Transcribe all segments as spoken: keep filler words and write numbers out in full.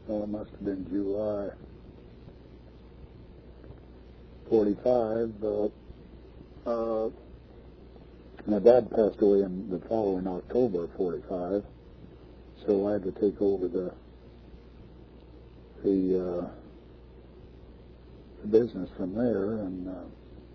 well, it must have been July forty-five. Uh, uh, my dad passed away in the following October of forty-five, so I had to take over the the, uh, the business from there, and uh,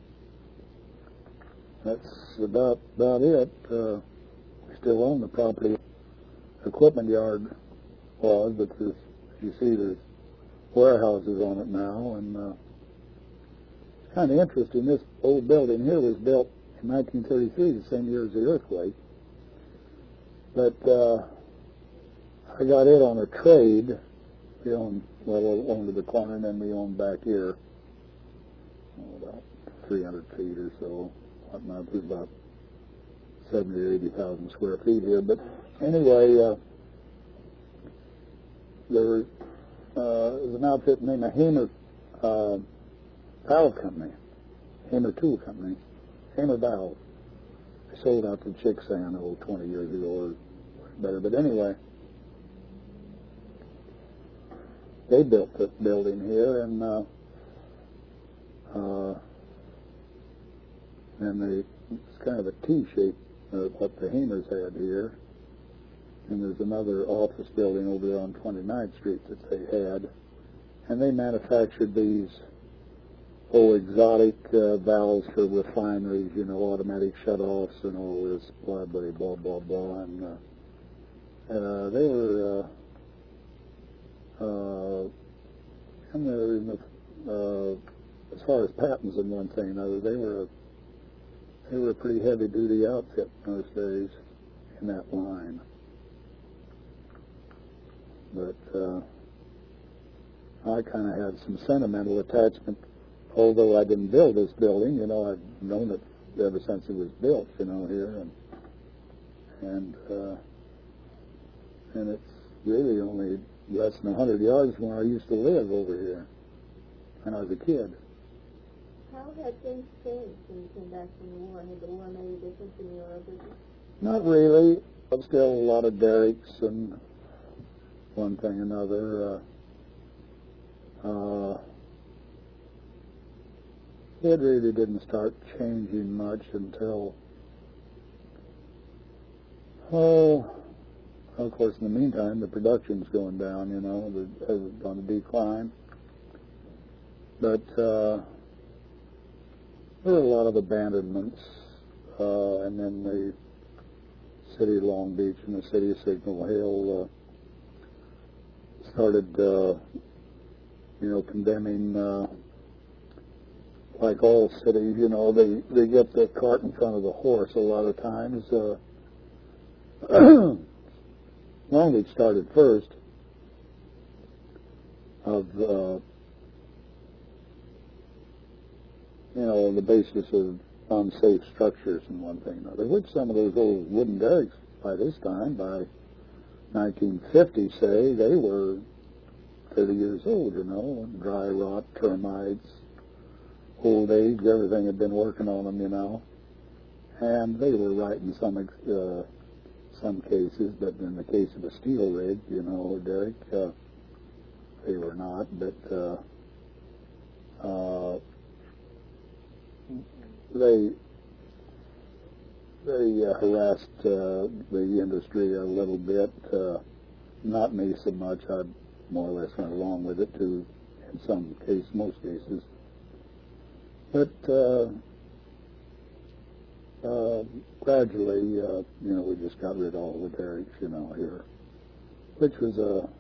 that's about about it. Uh, we still own the property. Equipment yard was, but there's, you see, there's warehouses on it now, and uh, it's kind of interesting. This old building here was built in nineteen thirty-three, the same year as the earthquake. But uh, I got it on a trade. We owned, well, we owned the corner, and then we owned back here, oh, about three hundred feet or so. It was about seventy or eighty thousand square feet here. But anyway, uh, there was, uh, was an outfit named the Hamer uh, Valve Company, Hamer Tool Company, Hamer Valve. They sold out to Chicksan, oh, twenty years ago or better. But anyway, they built this building here, and uh, uh, and they, it's kind of a T shape of what the Hamers had here. And there's another office building over there on twenty-ninth street that they had. And they manufactured these old exotic uh, valves for refineries, you know, automatic shut-offs and all this, blah, blah, blah, blah, blah. And uh, uh, they were, uh, uh, and they're in the, uh, as far as patents and one thing or another, they were a, they were a pretty heavy-duty outfit in those days in that line. But uh, I kind of had some sentimental attachment, although I didn't build this building. You know, I've known it ever since it was built, you know, here. And and, uh, and it's really only less than one hundred yards from where I used to live over here when I was a kid. How had things changed when you came back from the war? Had the war made a difference in your business? Not really. There's still a lot of derricks and one thing or another. Uh, uh, it really didn't start changing much until, oh, of course, in the meantime, the production's going down, you know, the, it's on the decline. But uh, there were a lot of abandonments, uh, and then the city of Long Beach and the city of Signal Hill uh, started, uh, you know, condemning, uh, like all cities, you know, they, they get the cart in front of the horse a lot of times. Uh, Long Beach started first of, uh, you know, on the basis of unsafe structures and one thing or another, which some of those old wooden derricks by this time, by nineteen fifty, say, they were thirty years old, you know, and dry rot, termites, old age, everything had been working on them, you know. And they were right in some uh, some cases, but in the case of a steel rig, you know, derrick, uh, they were not. But uh, uh, they they uh, harassed uh, the industry a little bit. Uh, not me so much. I more or less went along with it too, in some cases, most cases. But uh, uh, gradually, uh, you know, we just got rid of all the derricks, you know, here, which was a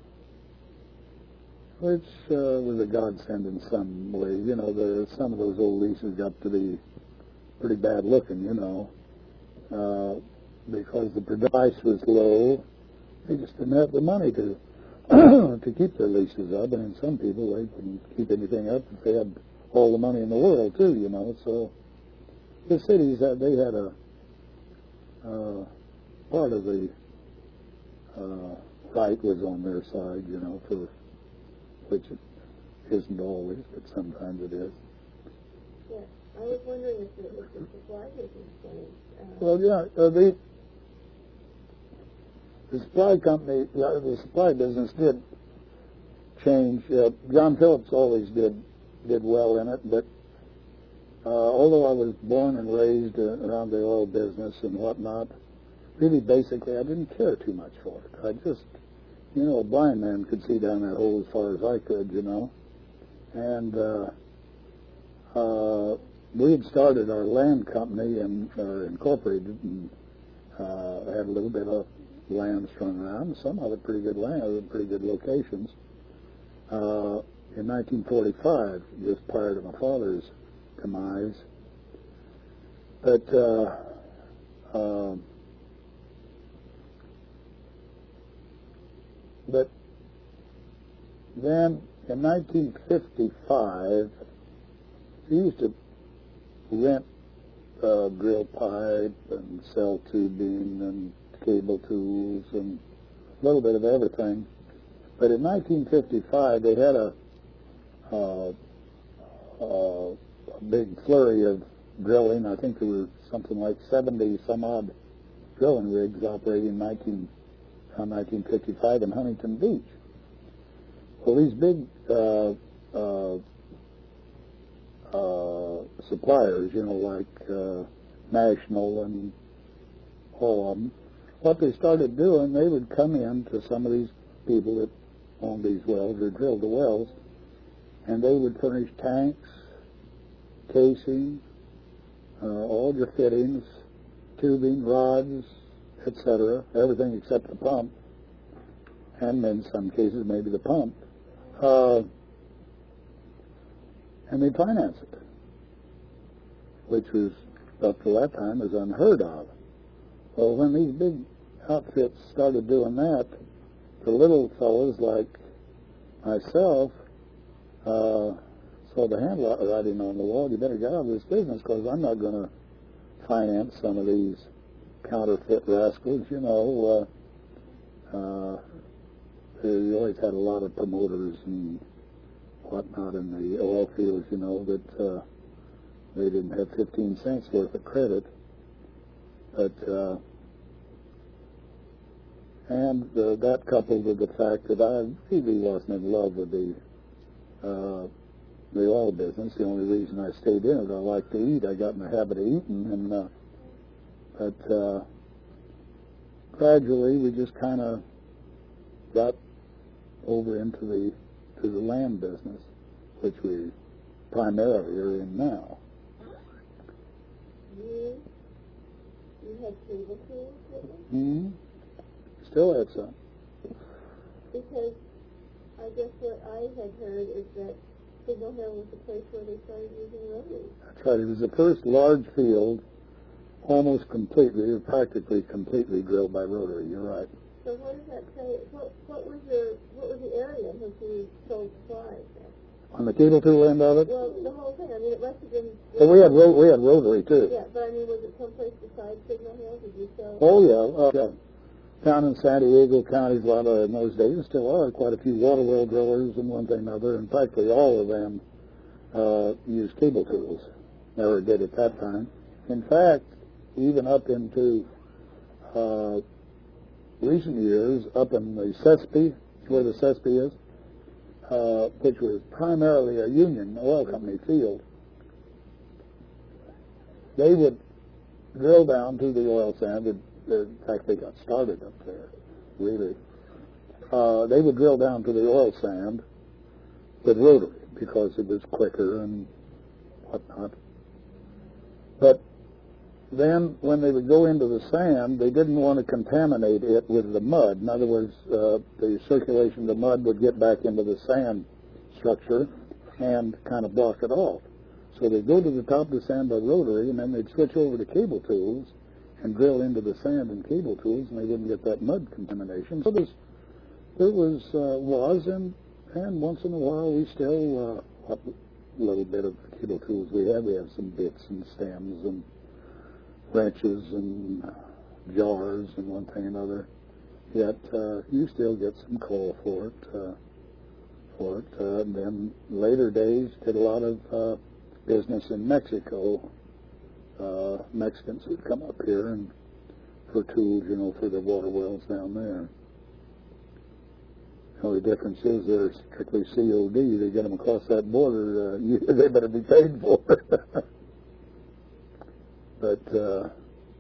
which uh, was a godsend in some ways. You know, there some of those old leases got to be pretty bad looking, you know, uh, because the price was low. They just didn't have the money to to keep their leases up, and in some people they couldn't keep anything up if they had all the money in the world too, you know. So the cities had they had a uh, part of the uh, right was on their side, you know, for which it isn't always, but sometimes it is. Yeah, I was wondering if the, if the supply business changed. Uh, well, yeah, uh, the the supply company, uh, the supply business did change. Uh, John Phillips always did did well in it, but uh, although I was born and raised uh, around the oil business and whatnot, really basically I didn't care too much for it. I just, you know, a blind man could see down that hole as far as I could, you know. And uh, uh, we had started our land company and uh, incorporated and uh, had a little bit of land strung around, some of it pretty good land, pretty good locations. Uh, in nineteen forty-five, just prior to my father's demise. But uh, uh, but then in nineteen fifty-five, he used to rent uh, drill pipe and sell tubing and cable tools and a little bit of everything. But in nineteen fifty-five, they had a, uh, uh, a big flurry of drilling. I think there were something like seventy some odd drilling rigs operating in nineteen, around nineteen fifty-five in Huntington Beach. Well, these big uh, uh, uh, suppliers, you know, like uh, National and all of them, what they started doing, they would come in to some of these people that owned these wells or drilled the wells, and they would furnish tanks, casing, uh, all your fittings, tubing, rods, et cetera, everything except the pump, and in some cases maybe the pump, uh, and they finance it, which was, up to that time, was unheard of. Well, when these big outfits started doing that, the little fellows like myself uh, saw the handwriting on the wall. You better get out of this business because I'm not going to finance some of these counterfeit rascals. You know, uh, uh, you always had a lot of promoters and whatnot in the oil fields, you know, that uh, they didn't have fifteen cents worth of credit. But uh, and uh, that coupled with the fact that I really wasn't in love with the uh, the oil business. The only reason I stayed in it, I like to eat. I got in the habit of eating, and uh, but uh, gradually we just kind of got over into the to the land business, which we primarily are in now. You, you had cable tools with you? Mm-hmm. Still had some. Because I guess what I had heard is that Signal Hill was the place where they started using rotaries. That's right. It was the first large field, almost completely, or practically completely drilled by rotary. You're right. So what does that say? What, what was your what was the area in which you sold supplies then? On the cable tool end of it? Well, the whole thing. I mean, it must have been. Well, we had ro- we had rotary too. Yeah, but I mean, was it someplace besides Signal Hill? Did you sell? Oh yeah, uh, yeah. Down in San Diego County, a lot of in those days, and still are quite a few water well drillers and one thing or another, and practically all of them uh, used cable tools. Never did at that time. In fact, even up into uh, recent years, up in the Sespe, where the Sespe is, uh, which was primarily a union oil company field, they would drill down to the oil sand. And, in fact, they got started up there, really. Uh, they would drill down to the oil sand with rotary because it was quicker and whatnot. But then when they would go into the sand, they didn't want to contaminate it with the mud. In other words, uh, the circulation of the mud would get back into the sand structure and kind of block it off. So they'd go to the top of the sand by rotary, and then they'd switch over to cable tools and drill into the sand and cable tools, and they wouldn't get that mud contamination. So there's, there was, uh, was, and, and once in a while we still, uh, what little bit of cable tools we have, we have some bits and stems and wrenches and jars and one thing and another. Yet uh, you still get some call for it. Uh, for it. Uh, and then later days did a lot of uh, business in Mexico. Uh, Mexicans would come up here and for tools, you know, for the water wells down there. The only difference is they're strictly C O D. They get them across that border, uh, you, they better be paid for. But uh,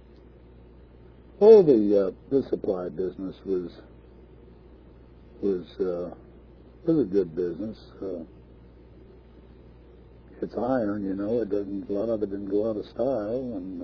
oh, the uh, the supply business was was uh, was a good business. Uh, it's iron, you know. It doesn't. A lot of it didn't go out of style, and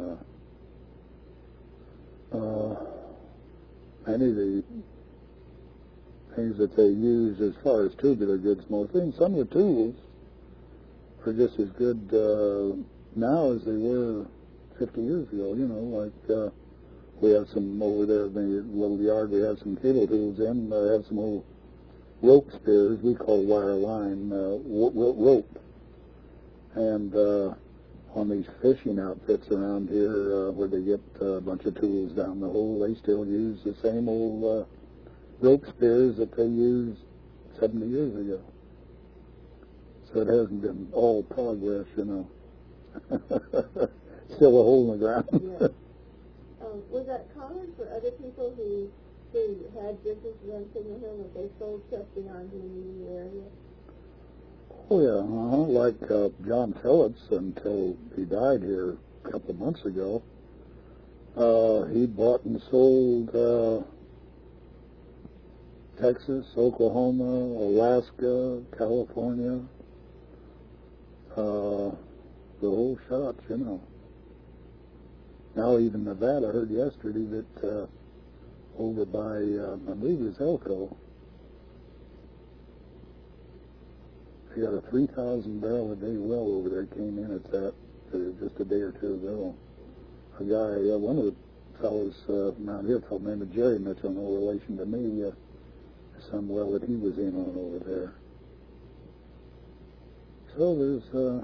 uh, uh, many of the things that they use as far as tubular goods mostly, and some of the tools are just as good uh, now as they were fifty years ago. You know, like uh, we have some over there in the little yard. We have some cable tools in. Uh, have some old rope spears. We call wire line uh, rope. And uh, on these fishing outfits around here, uh, where they get uh, a bunch of tools down the hole, they still use the same old uh, rope spears that they used seventy years ago. So it hasn't been all progress, you know. Still a hole in the ground. Yeah. Um, was that common for other people who who had businesses on Signal Hill that they sold stuff beyond the immediate area? Oh, yeah, uh-huh. Like uh, John Phillips, until he died here a couple of months ago, uh, he bought and sold uh, Texas, Oklahoma, Alaska, California, uh, the whole shot, you know. Now even Nevada, I heard yesterday that uh, over by, uh, I believe it was Elko, they got a three thousand barrel a day well over there, came in at that uh, just a day or two ago. A guy, uh, one of the fellows uh, around here, a fellow named Jerry Mitchell, no relation to me, uh, some well that he was in on over there. So there's, uh,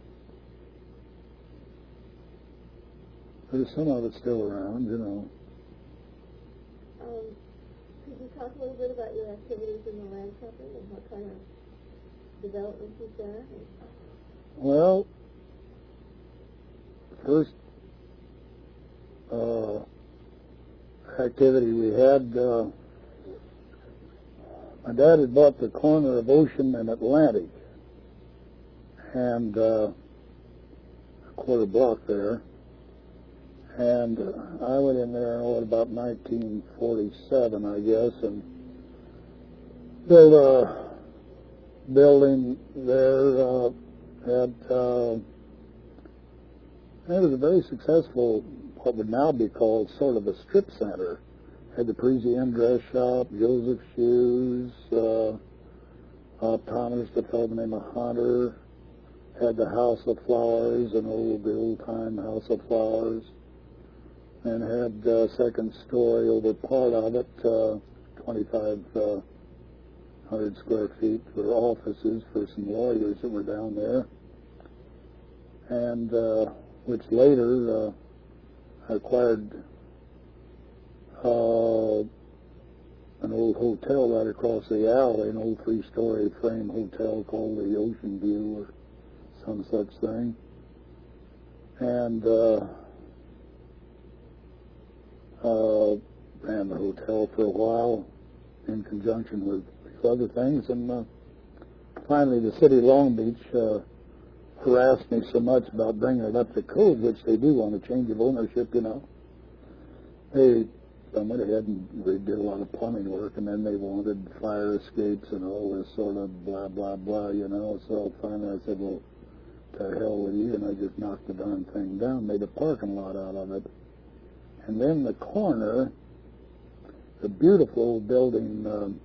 there's some of it still around, you know. Um, could you talk a little bit about your activities in the land company and what kind of development you've done? Well, first uh, activity we had, uh, my dad had bought the corner of Ocean and Atlantic, and uh, a quarter block there, and uh, I went in there oh, at about nineteen forty-seven, I guess, and built a building there. Uh, had uh, it was a very successful, what would now be called sort of a strip center. Had the Parisian dress shop, Joseph's Shoes, uh, optometrist, a fellow named Hunter. Had the House of Flowers, an old, the old-time House of Flowers, and had uh, second story over part of it, uh, twenty-five hundred square feet for offices for some lawyers that were down there, and uh, which later uh, acquired uh, an old hotel right across the alley, an old three-story frame hotel called the Ocean View or some such thing, and uh, uh, ran the hotel for a while in conjunction with other things, and uh, finally the city of Long Beach uh, harassed me so much about bringing it up to code, which they do on a change of ownership, you know. They I went ahead and they did a lot of plumbing work, and then they wanted fire escapes and all this sort of blah, blah, blah, you know. So finally I said, well, to hell with you, and I just knocked the darn thing down, made a parking lot out of it. And then the corner, the beautiful old building, um,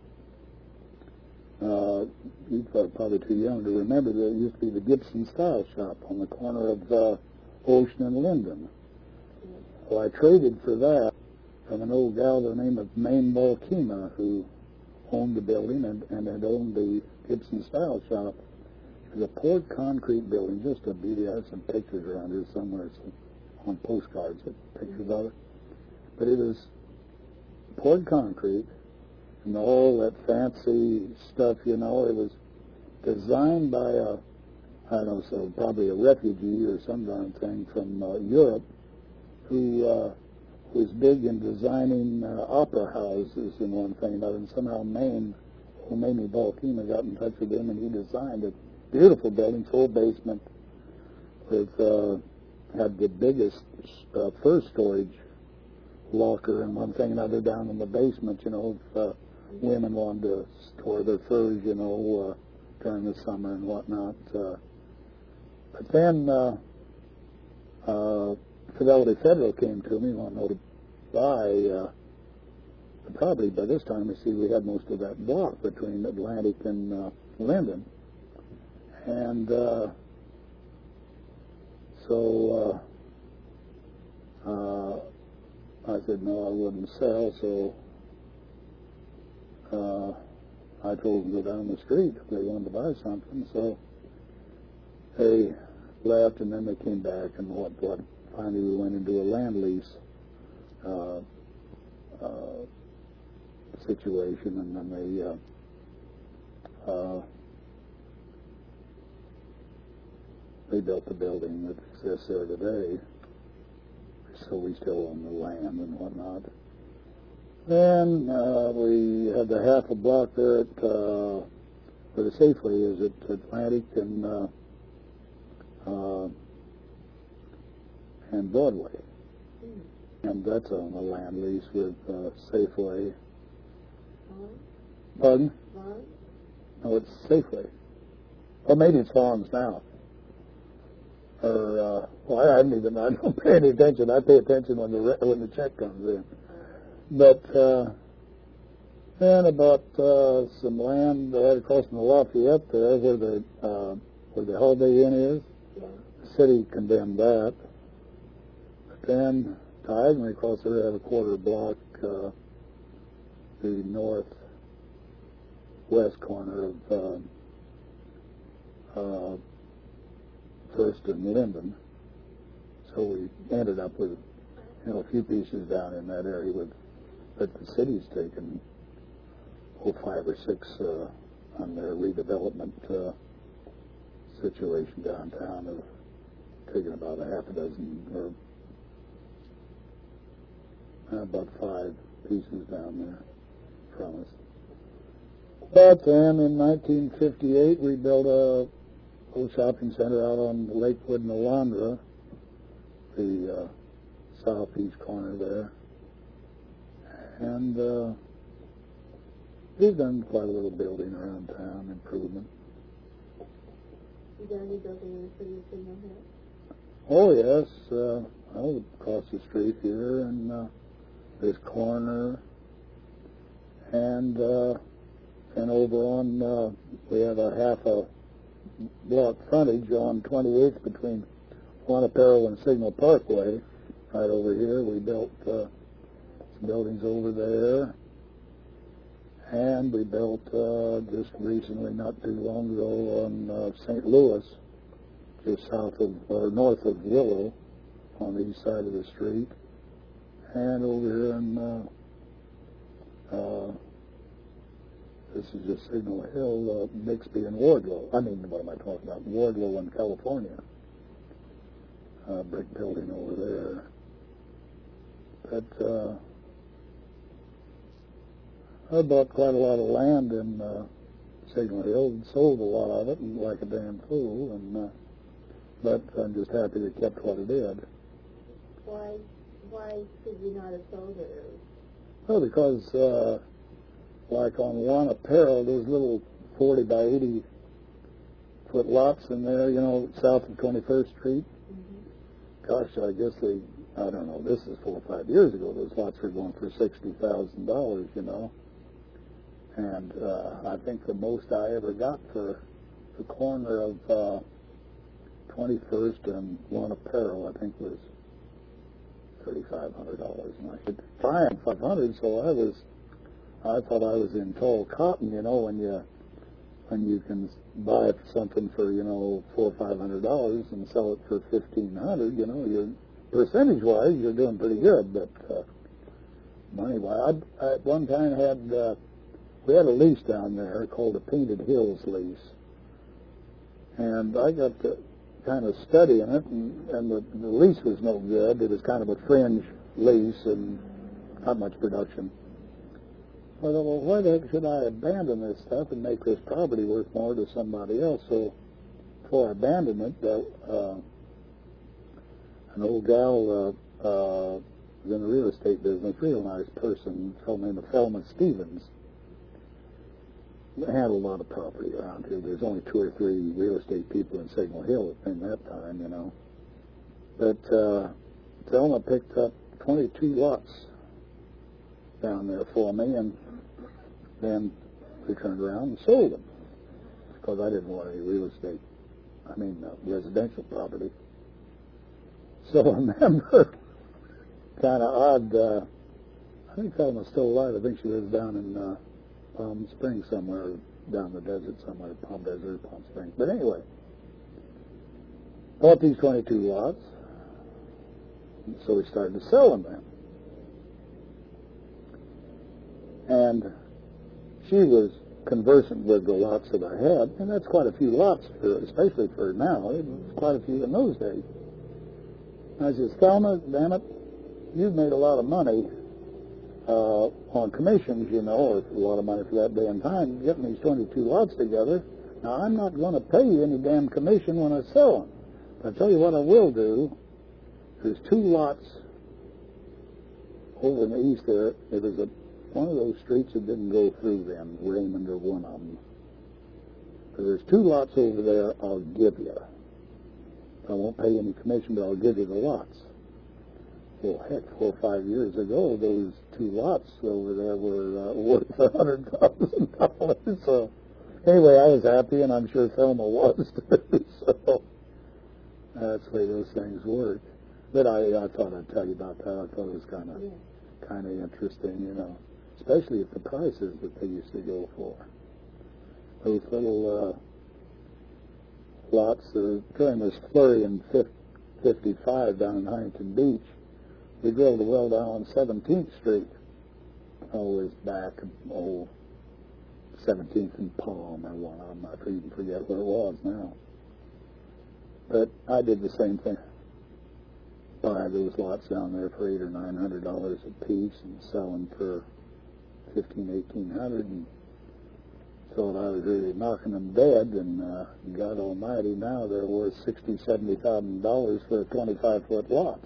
uh, you're probably too young to remember, there used to be the Gibson Style Shop on the corner of uh, Ocean and Linden. Well, I traded for that from an old gal by the name of Maine Balkema, who owned the building and, and had owned the Gibson Style Shop. It was a poured concrete building, just a beauty. I have some pictures around here somewhere, so on postcards, pictures of it. But it was poured concrete and all that fancy stuff, you know. It was designed by a, I don't know, so probably a refugee or some darn thing from uh, Europe, who uh, was big in designing uh, opera houses and one thing or another, and somehow Maine well, Mamie Balkema got in touch with him, and he designed a beautiful building, full basement, with uh, had the biggest uh, fur storage locker and one thing and another down in the basement. You know, if uh, women wanted to store their furs, you know, uh, during the summer and whatnot. Uh, but then uh, uh, Fidelity Federal came to me and wanted to buy uh, the property. By this time, you see, we had most of that block between Atlantic and uh, Linden. And uh, so uh, uh, I said, no, I wouldn't sell, so uh, I told them to go down the street if they wanted to buy something. So they left, and then they came back, and what, what finally we went into a land lease uh, uh, situation, and then they uh, uh, they built the building that exists there today. So we still own the land and whatnot. Then uh, we had the half a block there at uh, where the Safeway is at Atlantic and uh, uh, and Broadway, mm. and that's on a land lease with uh, Safeway. Vaughn? Pardon? Vaughn? No, it's Safeway. Or maybe it's Vaughn's now. Or, uh, well, I haven't even, I don't pay any attention. I pay attention when the when the check comes in. But uh, then about uh, some land right across from the Lafayette there, where the uh, where the Holiday Inn is, yeah. The city condemned that. But then diagonally across there, they have a quarter block, uh, the northwest corner of uh, uh, First and Linden. So we ended up with, you know, a few pieces down in that area with, but the city's taken, oh, five or six uh, on their redevelopment uh, situation downtown. Have taken about a half a dozen, or uh, about five pieces down there from us. But then in nineteen fifty-eight, we built a old shopping center out on Lakewood and Alondra, the uh, southeast corner there. And uh, we've done quite a little building around town, improvement. You done any building in the city of Signal Hill? Oh, yes. Uh, I was across the street here, and uh, this corner, and uh, and over on, uh, we have a half a block frontage on twenty-eighth between Juan Aparo and Signal Parkway. Right over here, we built uh, some buildings over there, and we built uh, just recently, not too long ago, on uh, Saint Louis, just south of or north of Willow, on the east side of the street, and over here in uh, uh, this is just Signal Hill, uh, Bixby and Wardlow. I mean, what am I talking about? Wardlow in California. Uh, brick building over there. But uh, I bought quite a lot of land in uh, Signal Hill and sold a lot of it, like a damn fool. And uh, but I'm just happy they kept what it did. Why? Why could you not have sold it? Well, because. Uh, Like on Juan Aparo, those little forty by eighty foot lots in there, you know, south of twenty-first Street. Mm-hmm. Gosh, I guess they, I don't know, this is four or five years ago, those lots were going for sixty thousand dollars, you know. And uh, I think the most I ever got for the corner of uh, twenty-first and Juan Aparo, I think, was thirty-five hundred dollars. And I said, fine, five hundred dollars, so I was... I thought I was in tall cotton, you know, when you when you can buy something for, you know, four or five hundred dollars and sell it for fifteen hundred. You know, you're percentage wise you're doing pretty good, but uh, money wise, I, I at one time had uh, we had a lease down there called the Painted Hills lease, and I got to kind of studying it, and, and the, the lease was no good. It was kind of a fringe lease and not much production. I thought, well, why the heck should I abandon this stuff and make this property worth more to somebody else? So before I abandoned it, uh, uh, an old gal uh, uh, was in the real estate business, real nice person, a fellow named Thelma Stevens. They had a lot of property around here. There's only two or three real estate people in Signal Hill in that time, you know. But uh, Thelma picked up twenty-two lots down there for me, and then we turned around and sold them because I didn't want any real estate, I mean uh, residential property. So I remember, kind of odd, uh, I think Thelma's still alive. I think she lives down in uh, Palm Springs somewhere, down the desert somewhere, Palm Desert, Palm Springs. But anyway, bought these twenty-two lots, and so we started to sell them then. And she was conversant with the lots that I had, and that's quite a few lots, for, especially for now. It was quite a few in those days. And I says, Thelma, damn it, you've made a lot of money uh, on commissions, you know, or a lot of money for that day and time, getting these twenty-two lots together. Now, I'm not going to pay you any damn commission when I sell them. But I tell you what I will do. There's two lots over in the east there. It was a one of those streets that didn't go through then, Raymond or one of them. But there's two lots over there I'll give you. I won't pay any commission, but I'll give you the lots. Well, heck, four or five years ago, those two lots over there were uh, worth one hundred thousand dollars. So anyway, I was happy, and I'm sure Thelma was too. So that's the way those things work. But I, I thought I'd tell you about that. I thought it was kind of, yeah. kind of interesting, you know. Especially at the prices that they used to go for. Those little uh, lots, uh, during this flurry in fifty-five down in Huntington Beach, we drilled a well down on seventeenth Street. Always back, oh, seventeenth and Palm or one of them. I even forget where it was now. But I did the same thing. Buy those lots down there for eight or nine hundred dollars a piece and sell them for fifteen, eighteen hundred, and thought I was really knocking them dead, and uh, God Almighty, now they're worth sixty, seventy thousand dollars for a twenty-five foot lot.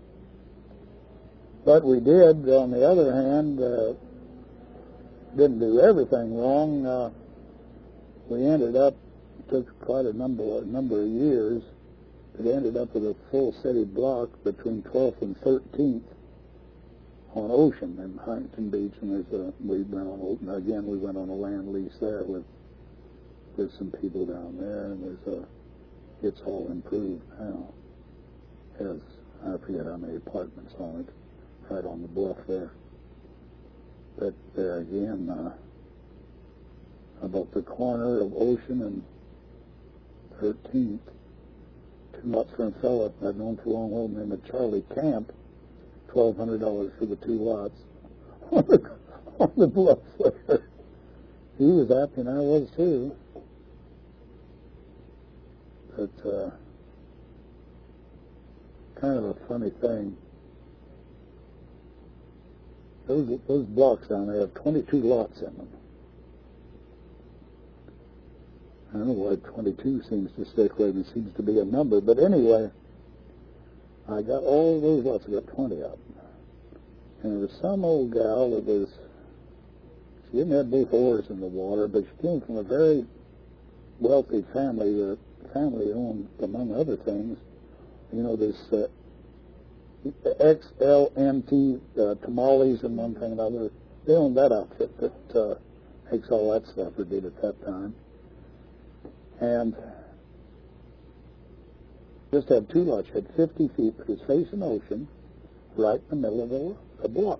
But we did, on the other hand, uh, didn't do everything wrong. Uh, we ended up, took quite a number, a number of years. It ended up with a full city block between twelfth and thirteenth. On Ocean in Huntington Beach, and there's a we went on again we went on a land lease there with with some people down there, and there's a it's all improved now. It has I forget how many apartments on it, right on the bluff there. But there again, uh, about the corner of Ocean and thirteenth, two lots from a fellow I've known for a long while named Charlie Camp. Twelve hundred dollars for the two lots on the, on the bluff there. He was happy, and I was too. But uh, kind of a funny thing. Those those blocks down there have twenty-two lots in them. I don't know why twenty-two seems to stick with me. Seems to be a number, but anyway. I got all those lots. I got twenty of them. And there was some old gal that was, she didn't have both oars in the water, but she came from a very wealthy family. The family owned, among other things, you know, this uh, X L M T uh, tamales and one thing and another. They owned that outfit that uh, makes all that stuff, or did at that time. And just had two lots, had fifty feet, but it's facing ocean, right in the middle of the, the block.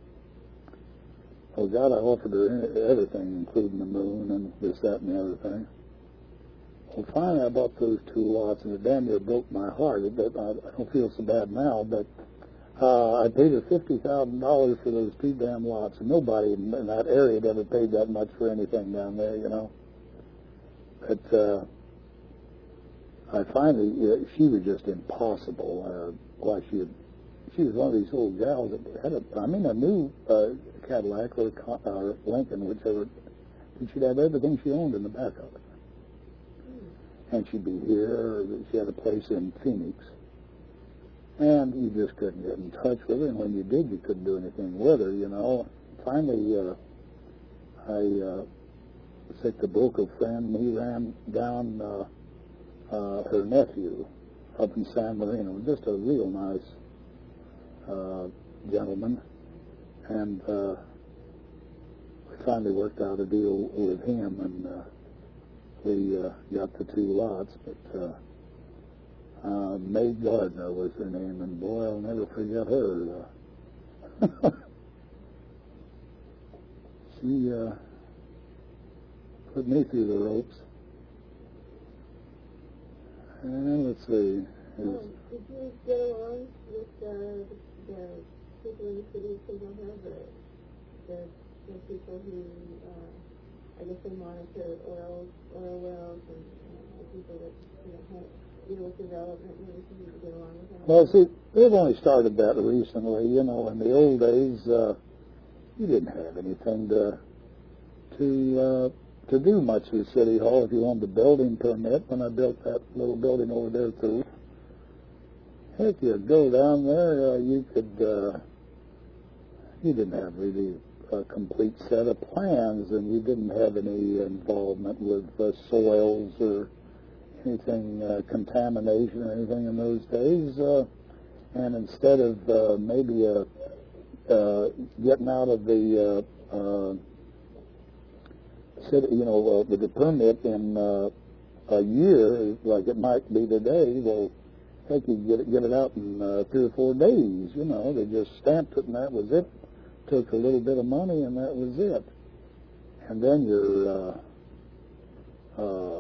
Oh, God, I offered her everything, including the moon and this, that, and the other thing. Well, finally, I bought those two lots, and it damn near broke my heart. It, I, I don't feel so bad now, but uh, I paid her fifty thousand dollars for those two damn lots, and nobody in, in that area had ever paid that much for anything down there, you know. But uh, I finally, uh, she was just impossible. Uh, why she had, she was one of these old gals that had a, I mean, a new, uh, Cadillac or, a, or Lincoln, whichever. And she'd have everything she owned in the back of it. And she'd be here. She had a place in Phoenix. And you just couldn't get in touch with her. And when you did, you couldn't do anything with her, you know. Finally, uh, I uh, sick the broker friend. He ran down uh, uh, her nephew up in San Marino. Just a real nice uh, gentleman. And uh, we finally worked out a deal with him, and uh, we uh, got the two lots. But uh, uh, May Gardner was her name, and boy, I'll never forget her. Uh, she uh, put me through the ropes. And let's see. Oh, did you get along with uh, the people in the city of Signal Hill, the, the, the people who, uh, I guess they monitor oil, oil wells, and uh, the people that, you know, have, deal with development and everything? Did you get along with them? Well, see, they've only started that recently. You know, in the old days, uh, you didn't have anything to to uh, to do much with City Hall if you wanted a building permit. When I built that little building over there at the heck, you'd go down there, uh, you could, uh, you didn't have really a complete set of plans, and you didn't have any involvement with uh, soils or anything, uh, contamination or anything in those days. Uh, and instead of uh, maybe uh, uh, getting out of the uh, uh, city, you know, uh, with the permit in uh, a year, like it might be today, well, heck, you get it, get it out in uh, three or four days, you know. They just stamped it, and that was it. Took a little bit of money, and that was it. And then your uh, uh,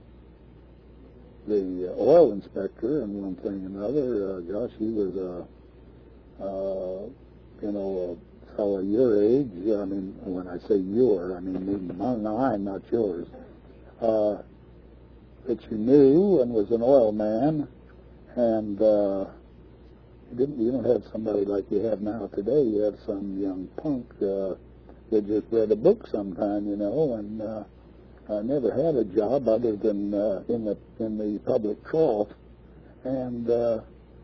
the oil inspector and one thing and another, uh, gosh, he was a, uh, you know, a fellow your age. I mean, when I say your, I mean mine, not yours. Uh, that you knew and was an oil man. And uh, you didn't. You don't have somebody like you have now today. You have some young punk uh, that just read a book sometime, you know, and uh, I never had a job other than uh, in the in the public trough. And uh,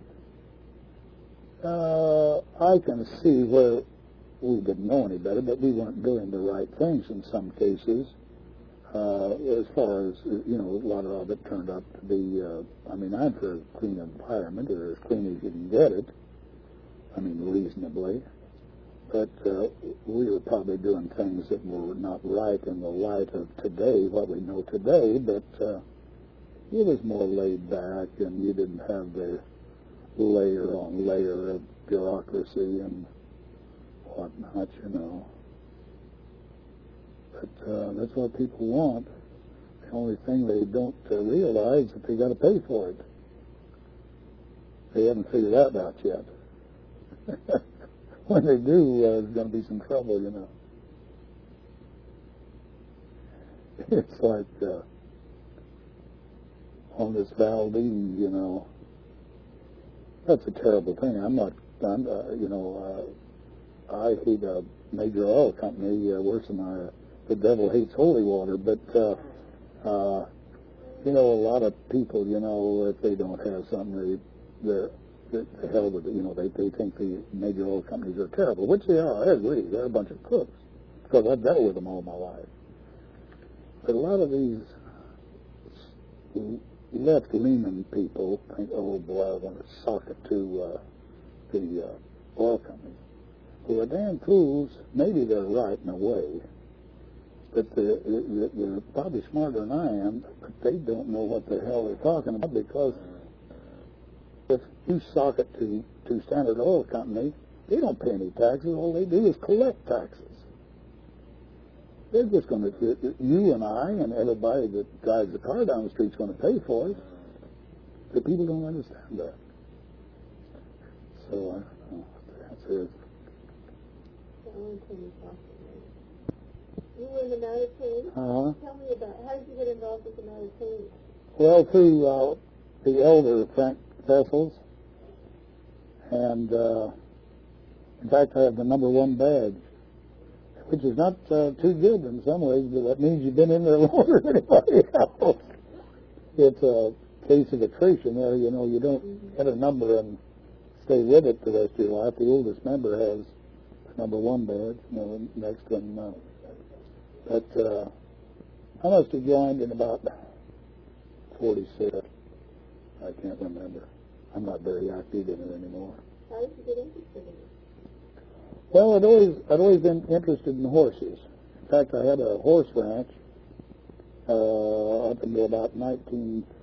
uh, I can see where we didn't know any better, but we weren't doing the right things in some cases. Uh, as far as, you know, a lot of it turned out to be, uh, I mean, I'm for a clean environment, or as clean as you can get it, I mean, reasonably, but uh, we were probably doing things that were not right in the light of today, what we know today, but uh, it was more laid back, and you didn't have the layer on layer of bureaucracy and whatnot, you know. But uh, that's what people want. The only thing they don't uh, realize is that they got to pay for it. They haven't figured that out yet. When they do, uh, there's going to be some trouble, you know. It's like uh, on this Valdez, you know. That's a terrible thing. I'm not, I'm, uh, you know, uh, I hate a major oil company uh, worse than I. The devil hates holy water, but, uh, uh, you know, a lot of people, you know, if they don't have something, they, they're, the hell with it, you know, they, they think the major oil companies are terrible, which they are. I agree. They're a bunch of crooks, because I've dealt with them all my life. But a lot of these left-leaning people think, oh, boy, I want to sock it to uh, the uh, oil companies, who are damn fools. Maybe they're right in a way. But they're, they're probably smarter than I am, but they don't know what the hell they're talking about, because if you sock it to, to Standard Oil Company, they don't pay any taxes. All they do is collect taxes. They're just going to, you and I and everybody that drives the car down the street is going to pay for it. The people don't understand that. So, I don't know what the answer is. You were in the Maritime. Uh-huh. Tell me about, how did you get involved with the Maritime? Well, through uh, the elder Frank Vessels, and uh, in fact, I have the number one badge. which is not uh, too good in some ways, but that means you've been in there longer than anybody else. It's a case of attrition there. You know, you don't mm-hmm. get a number and stay with it the rest of your life. The oldest member has number one badge, you know, the next one. Uh, but uh, I must have joined in about forty-six. I can't remember. I'm not very active in it anymore. How did you get interested in it? Well, I'd always, I'd always been interested in horses. In fact, I had a horse ranch uh, up until about nineteen